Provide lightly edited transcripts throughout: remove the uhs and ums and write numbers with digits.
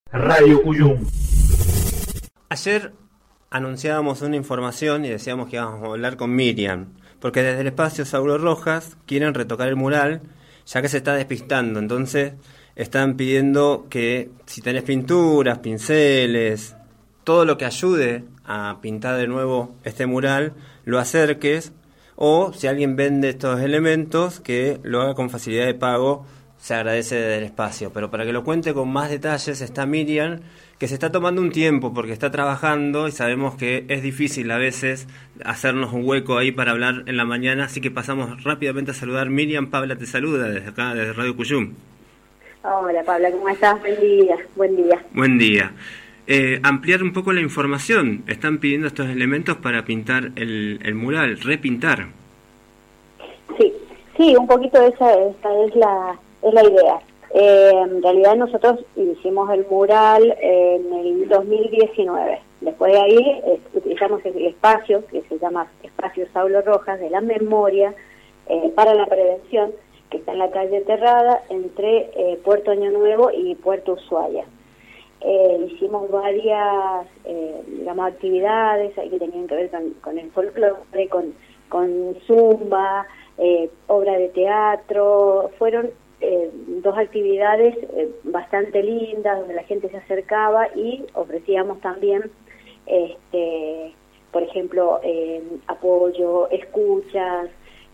Radio Cuyum. Ayer anunciábamos una información y decíamos que íbamos a hablar con Miriam, porque desde el espacio Saulo Rojas quieren retocar el mural, ya que se está despistando. Entonces están pidiendo que si tenés pinturas, pinceles, todo lo que ayude a pintar de nuevo este mural, lo acerques, o si alguien vende estos elementos, que lo haga con facilidad de pago. Se agradece desde el espacio, pero para que lo cuente con más detalles está Miriam, que se está tomando un tiempo porque está trabajando y sabemos que es difícil a veces hacernos un hueco ahí para hablar en la mañana, así que pasamos rápidamente a saludar. Miriam, Pabla te saluda desde acá, desde Radio Cuyum. Hola Pabla, ¿cómo estás? Buen día, buen día. Buen día. Ampliar un poco la información, están pidiendo estos elementos para pintar el mural, repintar. Sí, un poquito esta es la idea. En realidad nosotros hicimos el mural en el 2019. Después de ahí utilizamos el espacio que se llama Espacio Saulo Rojas de la Memoria para la Prevención, que está en la calle Terrada entre Puerto Año Nuevo y Puerto Ushuaia. Hicimos varias actividades que tenían que ver con el folclore, con zumba, obra de teatro. Fueron dos actividades bastante lindas donde la gente se acercaba y ofrecíamos también por ejemplo apoyo, escuchas,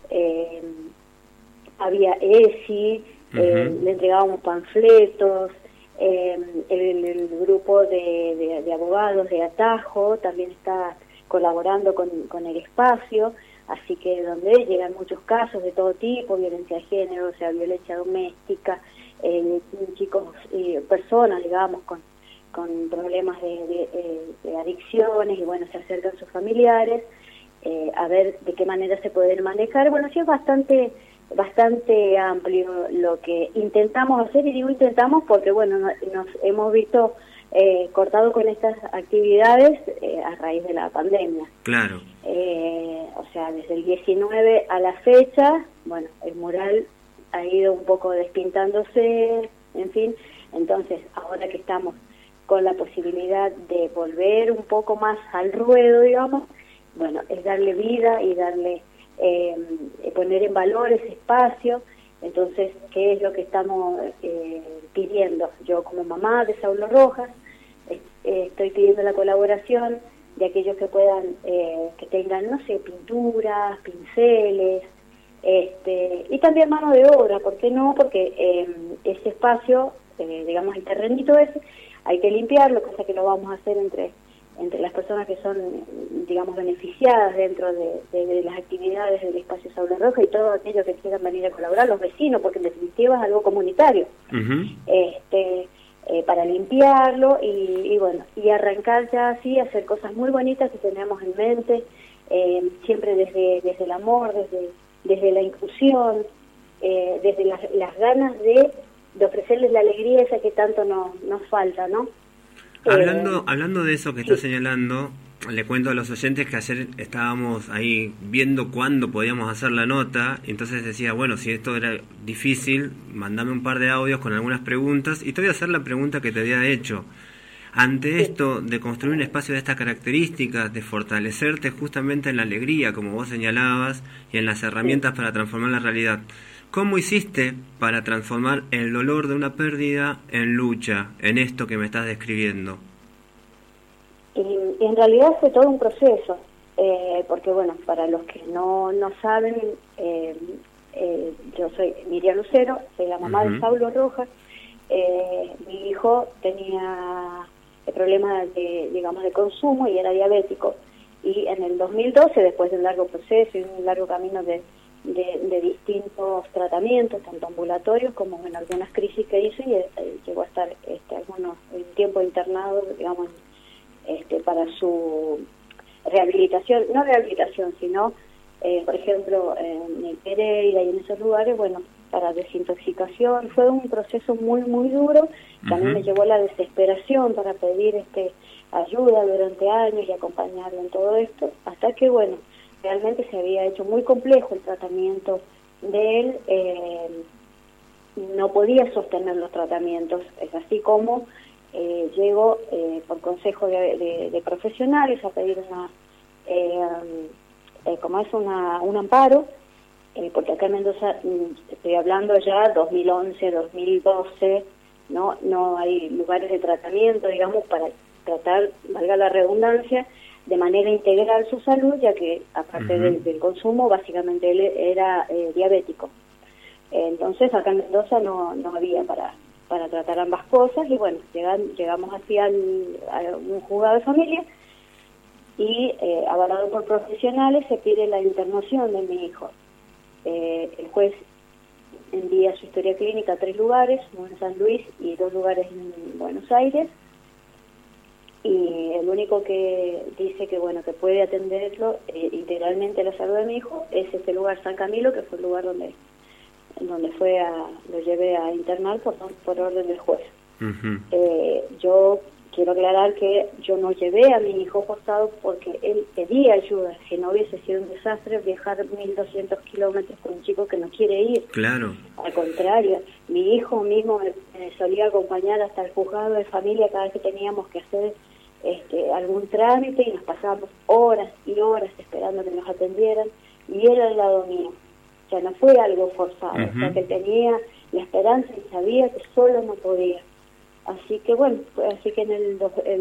había ESI, le entregábamos panfletos, el grupo de abogados de Atajo también está colaborando con el espacio. Así que donde llegan muchos casos de todo tipo, violencia de género, o sea, violencia doméstica, chicos y personas, digamos, con problemas de adicciones, y bueno, se acercan sus familiares a ver de qué manera se pueden manejar. Bueno, sí es bastante amplio lo que intentamos hacer, y digo intentamos porque, bueno, nos hemos visto cortado con estas actividades a raíz de la pandemia. Claro. O sea, desde el 19 a la fecha, bueno, el mural ha ido un poco despintándose, en fin. Entonces, ahora que estamos con la posibilidad de volver un poco más al ruedo, digamos, bueno, es darle vida y darle poner en valor ese espacio. Entonces, ¿qué es lo que estamos pidiendo? Yo, como mamá de Saulo Rojas, estoy pidiendo la colaboración de aquellos que puedan, que tengan, no sé, pinturas, pinceles, y también mano de obra. ¿Por qué no? Porque ese espacio, digamos, el terrenito ese, hay que limpiarlo, cosa que lo vamos a hacer entre las personas que son, digamos, beneficiadas dentro de las actividades del espacio Saulo Rojas, y todos aquellos que quieran venir a colaborar, los vecinos, porque en definitiva es algo comunitario. Para limpiarlo y bueno, y arrancar ya así, hacer cosas muy bonitas que tenemos en mente, siempre desde el amor, desde la inclusión, desde las ganas de ofrecerles la alegría esa que tanto nos falta, ¿no? Hablando de eso que está señalando, le cuento a los oyentes que ayer estábamos ahí viendo cuándo podíamos hacer la nota, y entonces decía, bueno, si esto era difícil, mandame un par de audios con algunas preguntas, y te voy a hacer la pregunta que te había hecho. Ante esto de construir un espacio de estas características, de fortalecerte justamente en la alegría, como vos señalabas, y en las herramientas para transformar la realidad, ¿cómo hiciste para transformar el dolor de una pérdida en lucha, en esto que me estás describiendo? Y en realidad fue todo un proceso, porque bueno, para los que no saben, yo soy Miriam Lucero, soy la mamá de Saulo Rojas. Mi hijo tenía problemas de consumo y era diabético, y en el 2012, después de un largo proceso y un largo camino de distintos tratamientos, tanto ambulatorios como en algunas crisis que hizo, y llegó a estar un tiempo internado, digamos, para su rehabilitación, no rehabilitación, sino, por ejemplo, en el Pereira y en esos lugares, bueno, para desintoxicación. Fue un proceso muy, muy duro, que a mí me llevó a la desesperación para pedir ayuda durante años y acompañarlo en todo esto, hasta que, bueno, realmente se había hecho muy complejo el tratamiento de él, no podía sostener los tratamientos, es así como llego por consejo de profesionales a pedir un amparo, porque acá en Mendoza, estoy hablando ya 2011, 2012, no hay lugares de tratamiento, digamos, para tratar, valga la redundancia, de manera integral su salud, ya que aparte del consumo, básicamente él era diabético. Entonces acá en Mendoza no había para tratar ambas cosas, y bueno, llegamos así a un juzgado de familia, y avalado por profesionales se pide la internación de mi hijo. El juez envía su historia clínica a 3 lugares, uno en San Luis y 2 lugares en Buenos Aires, y el único que dice que bueno, que puede atenderlo integralmente la salud de mi hijo es este lugar, San Camilo, que fue el lugar donde lo llevé a internar por orden del juez. Yo quiero aclarar que yo no llevé a mi hijo forzado porque él pedía ayuda, que no hubiese sido un desastre viajar 1.200 kilómetros con un chico que no quiere ir. Claro. Al contrario, mi hijo mismo me solía acompañar hasta el juzgado de familia cada vez que teníamos que hacer algún trámite, y nos pasábamos horas y horas esperando que nos atendieran, y él al lado mío. O sea, no fue algo forzado, o sea, que tenía la esperanza y sabía que solo no podía. Así que bueno, así que en el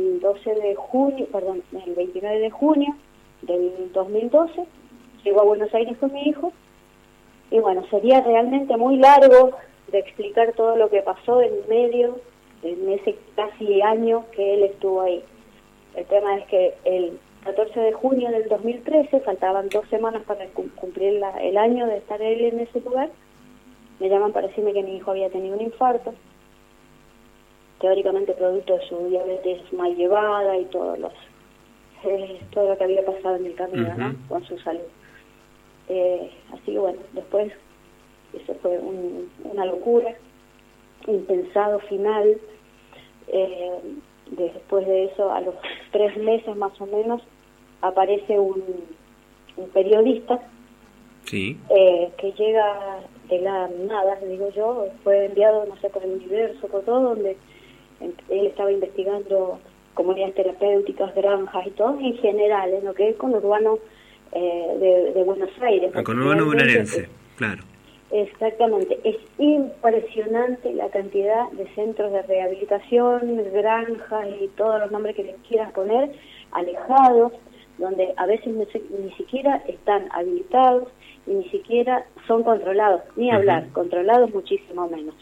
29 de junio del 2012 llego a Buenos Aires con mi hijo, y bueno, sería realmente muy largo de explicar todo lo que pasó en medio, en ese casi año que él estuvo ahí. El tema es que el 14 de junio del 2013, faltaban 2 semanas para cumplir el año de estar él en ese lugar, me llaman para decirme que mi hijo había tenido un infarto, teóricamente producto de su diabetes mal llevada y todo lo que había pasado en el camino, ¿no? Con su salud. Así que bueno, después eso fue una locura, impensado final. Después de eso, a los 3 meses más o menos, aparece un periodista que llega de la nada, digo yo, fue enviado, no sé, por el Universo, por todo, donde él estaba investigando comunidades terapéuticas, granjas y todo, en general, en lo que es conurbano de Buenos Aires. El conurbano bonaerense, claro. Exactamente, es impresionante la cantidad de centros de rehabilitación, granjas y todos los nombres que les quieras poner, alejados, donde a veces ni siquiera están habilitados y ni siquiera son controlados, ni hablar, controlados muchísimo menos.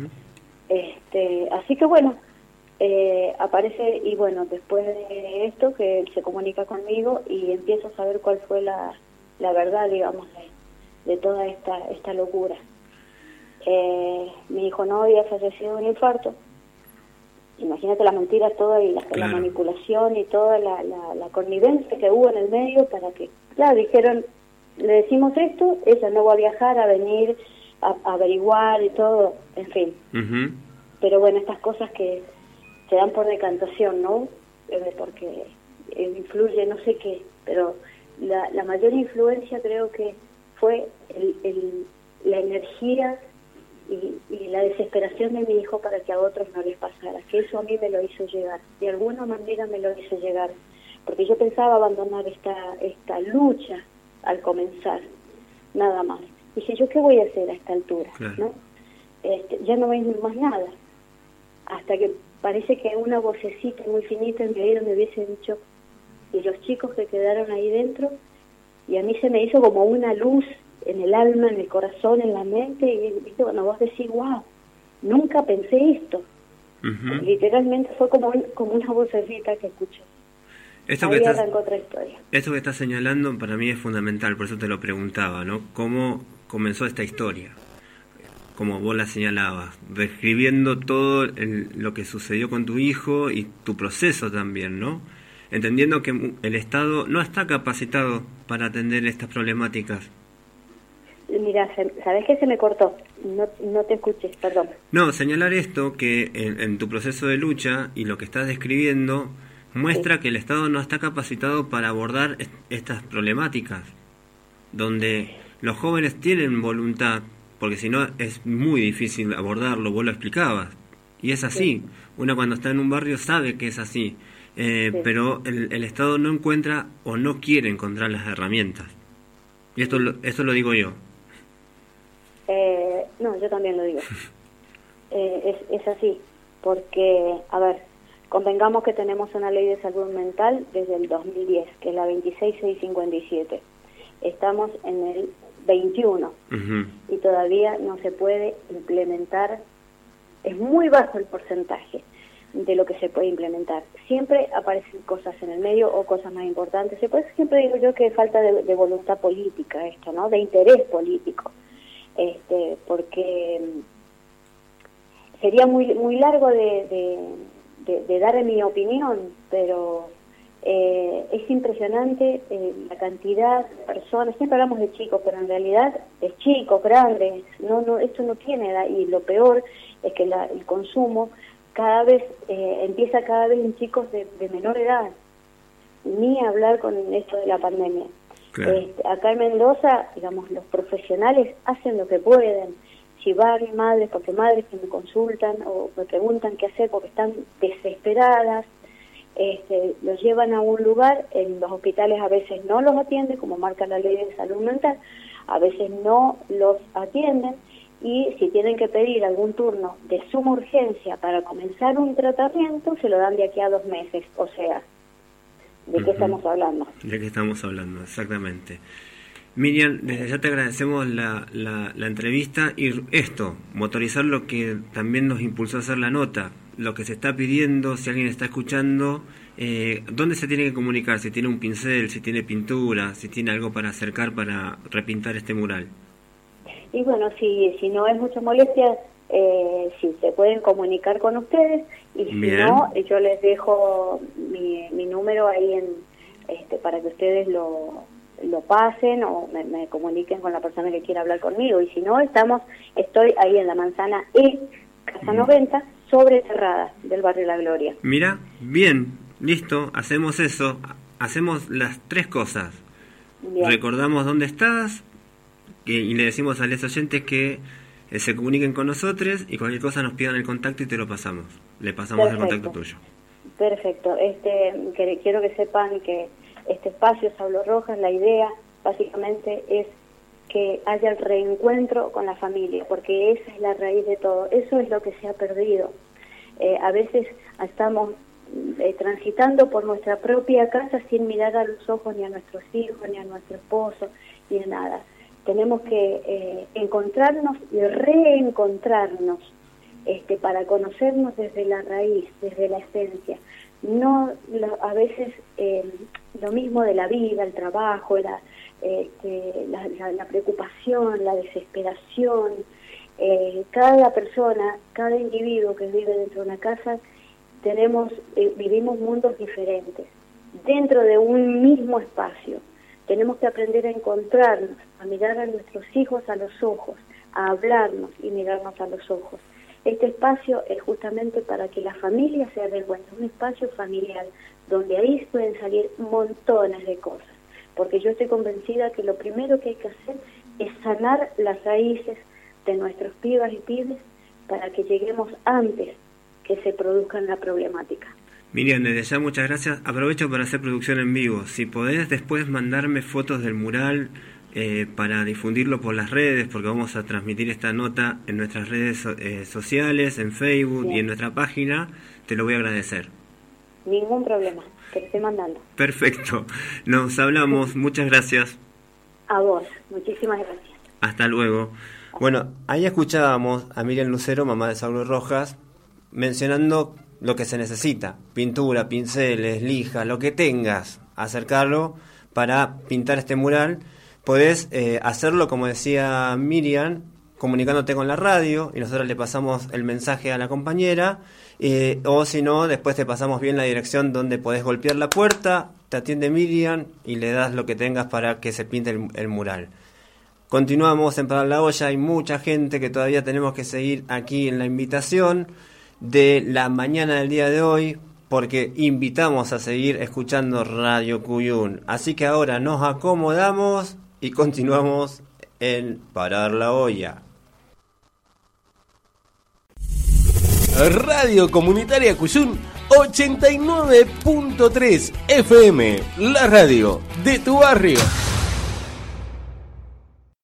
Así que bueno, aparece, y bueno, después de esto que él se comunica conmigo y empiezo a saber cuál fue la verdad, digamos, de toda esta locura. Mi hijo no había fallecido de un infarto. Imagínate las mentiras todas y la manipulación y toda la connivencia que hubo en el medio para que, claro, dijeron, le decimos esto, ella no va a viajar, a venir, a averiguar y todo, en fin. Pero bueno, estas cosas que se dan por decantación, ¿no? Porque influye no sé qué, pero la mayor influencia creo que fue la energía y la desesperación de mi hijo para que a otros no les pasara, que eso a mí me lo hizo llegar, de alguna manera me lo hizo llegar, porque yo pensaba abandonar esta lucha al comenzar, nada más. Dije, ¿yo qué voy a hacer a esta altura? ¿No? Ya no ven más nada, hasta que parece que una vocecita muy finita en mi oído me hubiese dicho, y los chicos que quedaron ahí dentro, y a mí se me hizo como una luz en el alma, en el corazón, en la mente, y ¿viste? Bueno, vos decís, wow, nunca pensé esto. Literalmente fue como una vocecita que escuché. Ahí arrancó otra historia. Esto que estás señalando para mí es fundamental, por eso te lo preguntaba, ¿no? ¿Cómo comenzó esta historia? Como vos la señalabas, describiendo todo lo que sucedió con tu hijo y tu proceso también, ¿no? Entendiendo que el Estado no está capacitado para atender estas problemáticas. Mira, ¿sabés que se me cortó? No te escuché, perdón. No, señalar esto, que en tu proceso de lucha y lo que estás describiendo muestra que el Estado no está capacitado para abordar estas problemáticas, donde los jóvenes tienen voluntad, porque si no es muy difícil abordarlo, vos lo explicabas, Y es así. Uno cuando está en un barrio sabe que es así. Pero el Estado no encuentra o no quiere encontrar las herramientas. Y esto lo digo yo. No, yo también lo digo. Es así. Porque, a ver, convengamos que tenemos una ley de salud mental desde el 2010, que es la 26657. Estamos en el 21 y todavía no se puede implementar. Es muy bajo el porcentaje de lo que se puede implementar. Siempre aparecen cosas en el medio o cosas más importantes. Siempre digo yo que falta de voluntad política esto, ¿no? De interés político. Porque sería muy largo de dar mi opinión, pero es impresionante la cantidad de personas. Siempre hablamos de chicos, pero en realidad es chicos, grandes. No, esto no tiene edad, y lo peor es que el consumo cada vez empieza cada vez en chicos de menor edad, ni hablar con esto de la pandemia. Claro. Acá en Mendoza, digamos, los profesionales hacen lo que pueden. Si van madres, porque madres que me consultan o me preguntan qué hacer porque están desesperadas, los llevan a un lugar. En los hospitales a veces no los atienden, como marca la ley de salud mental, a veces no los atienden, y si tienen que pedir algún turno de suma urgencia para comenzar un tratamiento, se lo dan de aquí a 2 meses. O sea, ¿de qué estamos hablando? ¿De qué estamos hablando? Exactamente. Miriam, desde ya te agradecemos la entrevista y motorizar lo que también nos impulsó a hacer la nota, lo que se está pidiendo, si alguien está escuchando, ¿dónde se tiene que comunicar? Si tiene un pincel, si tiene pintura, si tiene algo para acercar para repintar este mural. Y bueno, si no es mucha molestia, si se pueden comunicar con ustedes, y si no, yo les dejo mi número ahí para que ustedes lo pasen o me comuniquen con la persona que quiera hablar conmigo. Y si no, estoy ahí en la manzana Casa 90, sobre Terrada, del barrio La Gloria. Mira, bien, listo, hacemos eso, hacemos las 3 cosas. Bien. Recordamos dónde estás, y le decimos a los oyentes que se comuniquen con nosotros, y cualquier cosa nos pidan el contacto y te lo pasamos. Le pasamos el contacto tuyo. Perfecto. Quiero que sepan que este espacio, Saulo Rojas, la idea básicamente es que haya el reencuentro con la familia, porque esa es la raíz de todo. Eso es lo que se ha perdido. A veces estamos transitando por nuestra propia casa sin mirar a los ojos ni a nuestros hijos, ni a nuestro esposo, ni a nada. Tenemos que encontrarnos y reencontrarnos para conocernos desde la raíz, desde la esencia. No a veces lo mismo de la vida, el trabajo, la preocupación, la desesperación. Cada persona, cada individuo que vive dentro de una casa, vivimos mundos diferentes dentro de un mismo espacio. Tenemos que aprender a encontrarnos, a mirar a nuestros hijos a los ojos, a hablarnos y mirarnos a los ojos. Este espacio es justamente para que la familia se dé cuenta, un espacio familiar, donde ahí pueden salir montones de cosas. Porque yo estoy convencida que lo primero que hay que hacer es sanar las raíces de nuestros pibas y pibes para que lleguemos antes que se produzcan la problemática. Miriam, desde ya muchas gracias. Aprovecho para hacer producción en vivo. Si podés después mandarme fotos del mural para difundirlo por las redes, porque vamos a transmitir esta nota en nuestras redes sociales, en Facebook. Bien. Y en nuestra página, te lo voy a agradecer. Ningún problema, te lo estoy mandando. Perfecto. Nos hablamos. Muchas gracias. A vos, muchísimas gracias. Hasta luego. Bueno, ahí escuchábamos a Miriam Lucero, mamá de Saulo Rojas, mencionando lo que se necesita: pintura, pinceles, lijas, lo que tengas, acercarlo para pintar este mural. Podés hacerlo, como decía Miriam, comunicándote con la radio, y nosotros le pasamos el mensaje a la compañera, o si no, después te pasamos bien la dirección donde podés golpear la puerta, te atiende Miriam y le das lo que tengas para que se pinte el mural. Continuamos en Parar la Olla. Hay mucha gente que todavía tenemos que seguir aquí en la invitación de la mañana del día de hoy, porque invitamos a seguir escuchando Radio Cuyún. Así que ahora nos acomodamos y continuamos en Parar la Olla. Radio Comunitaria Cuyún 89.3 FM, la radio de tu barrio.